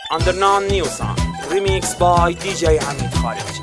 under non-new song, remixed by DJ Hamid Khariji.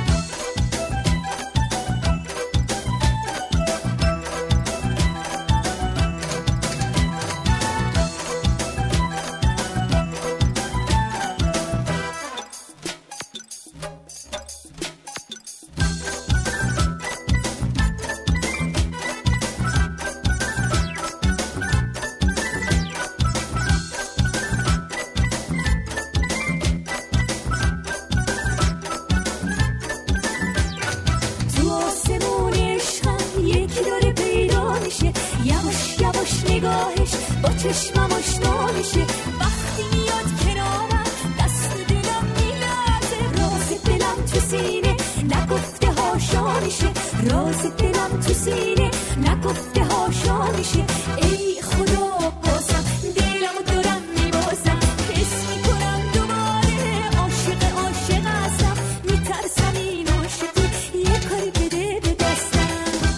با چشمم آشنا میشه وقتی میاد کنارم دست دلم میلرزه راز دلم تو سینه نگفته هاشا میشه راز دلم تو سینه نگفته هاشا میشه ای خدا بازم دلمو دارم میبازم حس میکنم دوباره عاشق هستم میترسم این عاشقی یه کاری بده به دستم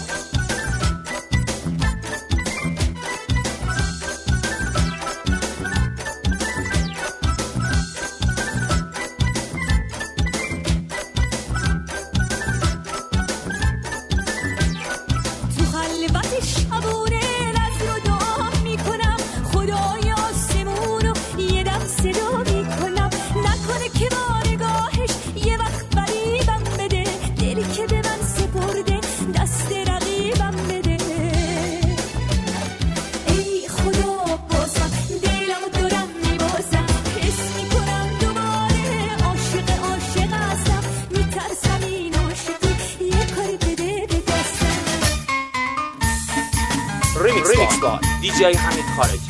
Remix by DJ Hamid Khariji.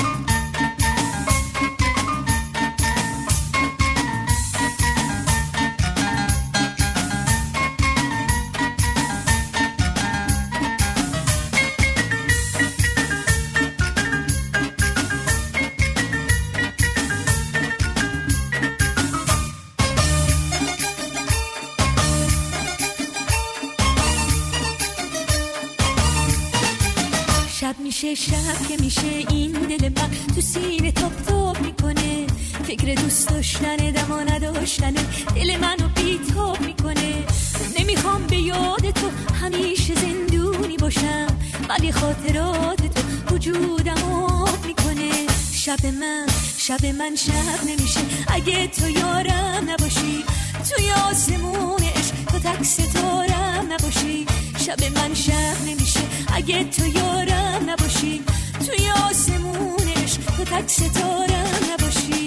شب میشه شب که میشه این دل من تو سینه تاپ تاپ میکنه فکر دوست داشتن و نداشتن دل منو بیتاب میکنه نمیخوام به یاد تو همیشه زندونی باشم ولی خاطرات تو وجودم آب میکنه شب من شب نمیشه اگه تو یارم نباشی توی آسمون عشق تو تک ستارم نباشی شب من شب نمیشه اگه تو یارم نباشی توی آسمون عشق تو تک ستارم نباشی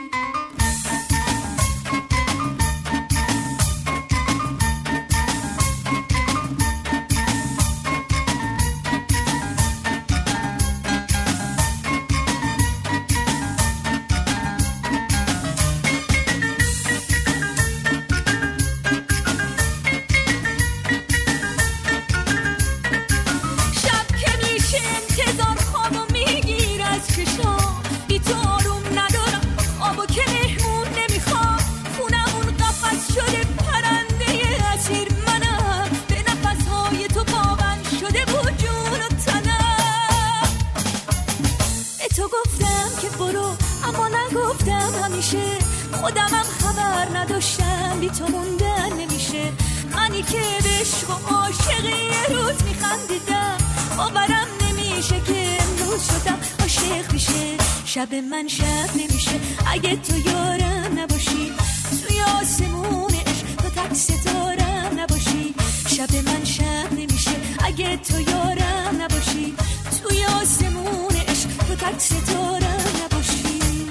خودمم خبر نداشتم بی تو موندن نمیشه منی که به عشق و عاشقی یه روز میخندیدم باورم نمیشه که امروز شدم عاشق میشه شب من شب نمیشه اگه تو یارم نباشی توی آسمون عشق تو تک ستارم نباشی شب من شب نمیشه اگه تو یارم نباشی توی آسمون عشق تو تک ستارم نباشی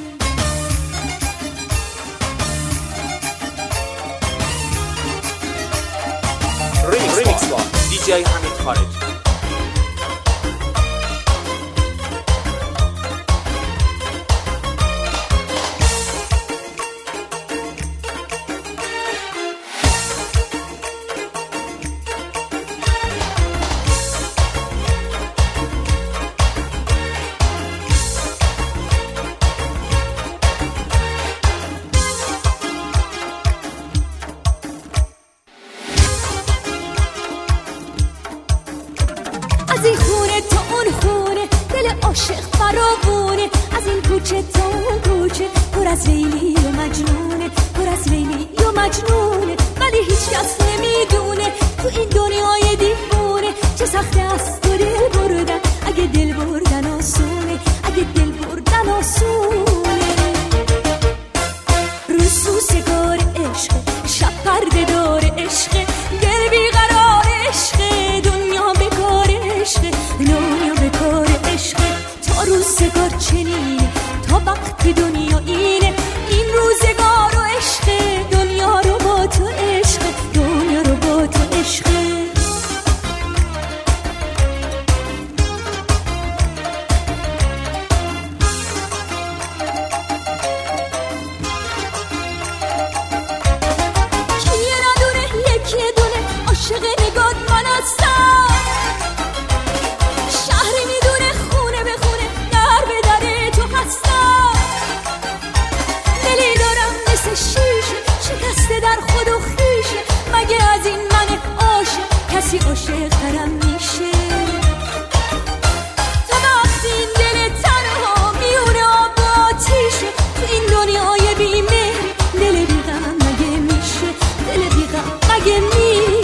Remix by DJ Hamid Khariji. بیابونه، از این کوچه تا اون کوچه، پر از لیلی و مجنونه، پر از لیلی و مجنونه. ولی هیچ کس نمیدونه تو این دنیای دیوونه چه سخت است تو دل بردن. اگه دل بردن آسونه، اگه دل بردن آسونه. روز سوزگار عشق، شب پرده دار عشق، دل بیقرار عشق، دنیا بکار عشق، دنیا بکار عشق. تا روزگار چنینه، تا وقت دنیا اینه، این روزگار و عشق، دنیا رو با تو عشق، دنیا رو با تو عشق. عاشق نگات من هستم، شهری میدونه خونه به خونه، در به در تو هستم. دلی دارم مثل شیشه، شکسته در خود و خیشه. مگه از این من عاشق کسی عاشق ترم میشه؟ تا وقتی این دل تنها میونه آب و آتیشه، تو این دنیای بی‌مهر دل بی‌غم مگه میشه؟ دل بی‌غم مگه میشه؟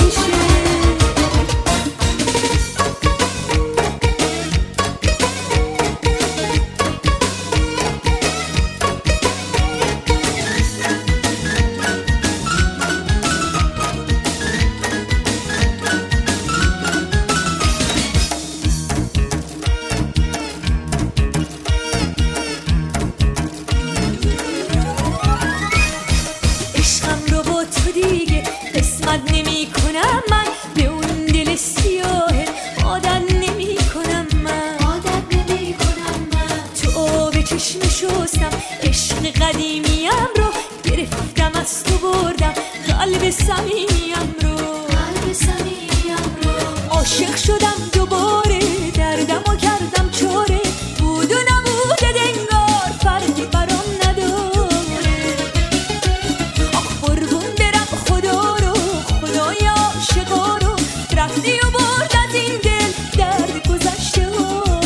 عاشق شدم دوباره، دردم و کردم چاره، بود و نبود دنگار فرقی برام نداره. آخ قربون برم خدا رو، خدای عاشقا رو، رفتی و برد از این دل درد گذشته ها.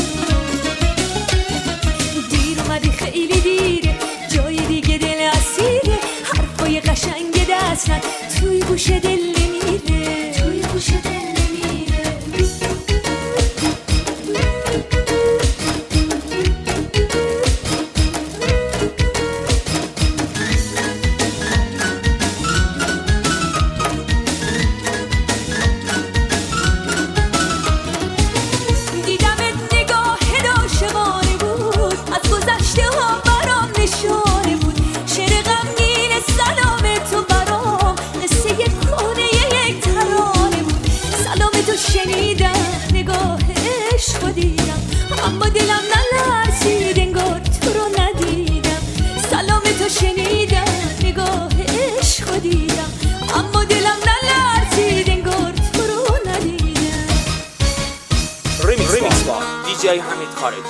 دیر اومدی خیلی دیره، جای دیگه دل اسیره، حرفای قشنگ دستن توی گوش دل نمیره، توی گوش دل نمیره. دیدمت نگاه عاشقانه بود، از گذشته ها برام نشانه بود. شعر غمگین سلام تو برام مثل یک خونه یک ترانه بود. سلام تو شنیدم، نگاه عشق دیدم، اما دلم نلرزید انگار تو رو ندیدم. سلام تو شنیدم، نگاه عشق دیدم، اما دلم نلرزید انگار تو رو ندیدم. ریمیکس با دیجی حمید خارجی.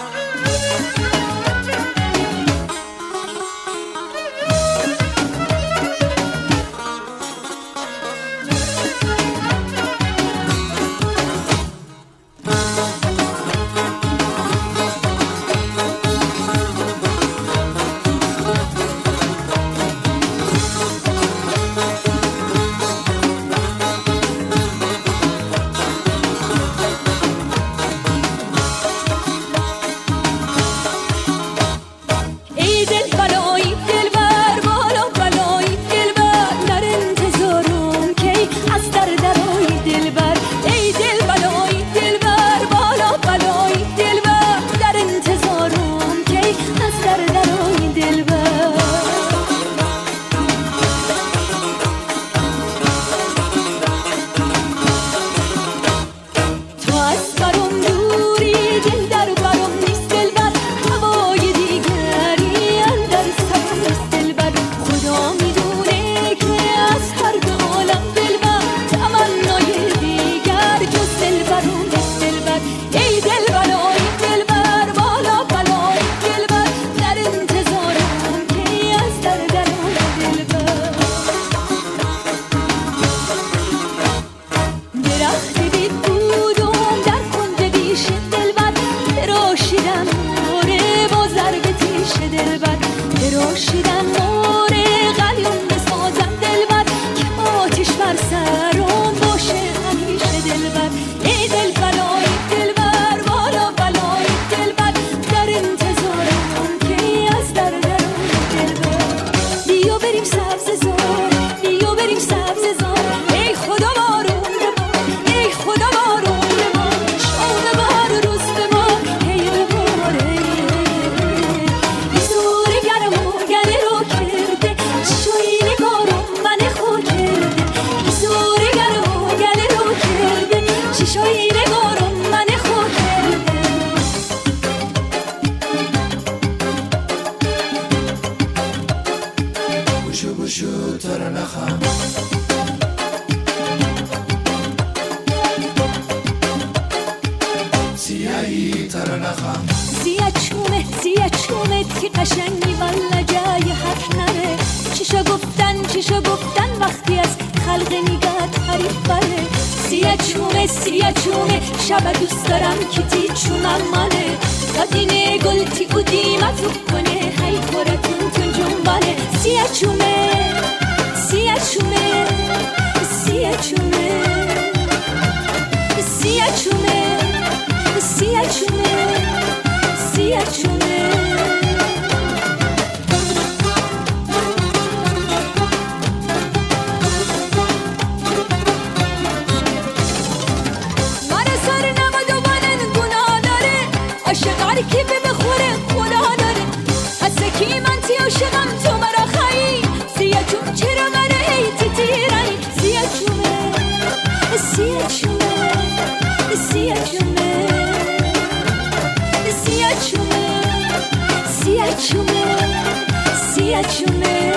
دلبر دراشیدم مور قلیون بسازم دلبر که آتش بر سرم باشه همیشه دلبر ای دلبر آی دلبر بالا بلای دلبر در انتظارم که از در دلبر بیا بریم سبز زار بیا بریم سبز زار ای خدا بارون ببار ای خدا بارون ببار شام بار روز ببار هی ببار زور گرم و گره رو کرده چشوی نگارم من خو کرده زور گرم و گره رو کرده چشوی نگارم من خو کرده بوشو بوشو ترنخم سیاهی ترنخم سیاه چومه که قشنگی والا جای حرف نره چشا گفتن وقتی از خلق نگاه تعریف بره سیاه چومه شب دوست دارم کیتی چونم منه دادینه گلتی و دیمتو کنه هی خورتون تون جنبانه سیاه چومه سیاه چومه سیاه چومه سیاه چومه سیاه چومه سیاه چومه من سر نمد و من گناه داره عاشق هر کی بخوره خدا داره از کی من تی عاشقم تو مرا خایی سیاه چوم چرا منه ای تیرانی سیاه چومه سیاه چومه سیاه چومه سیاه چومه سیاه چومه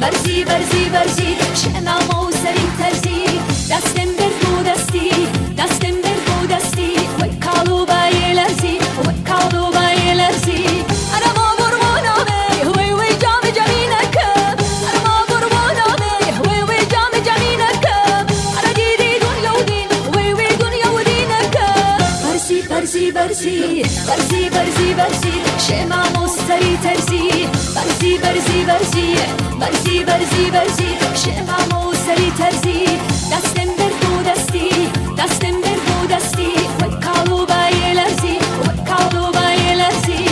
برزی برزی برزی شمام و سری ترزی دستم بر دستی دستم بر دستی وی کالو بای لرزی وی کالو بای لرزی ارما برمانامه وی وی جام جمینک ارما برمانامه وی وی جام جمینک ارا دیدی دنیا و دین وی وی دنیا و دینک برزی برزی برزی برزی برزی برزی شمام و سری ترزی برزی برزی برزی برزی برزی برزی شمام و سری ترزی دستم بر دستی دستم بر دستی وی کالو بای لرزی وی کالو بای لرزی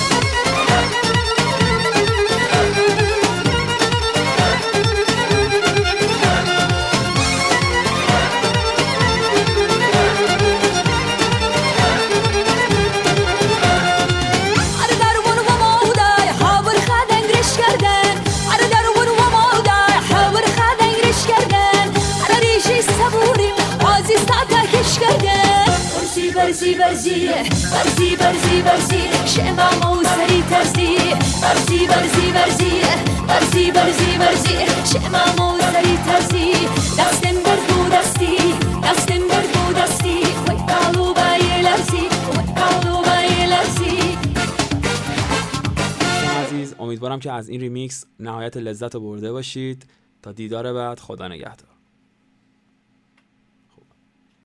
برزی برزی برزی برزی برزی شمام و سری ترزی برزی برزی برزی برزی برزی برزی شمام و سری ترزی دستم بر دستی دستم بر دستی وی کالو بای لرزی وی کالو بای لرزی. عزیز امیدوارم که از این ریمیکس نهایت لذت رو برده باشید. تا دیدار بعد، خدا نگهدار.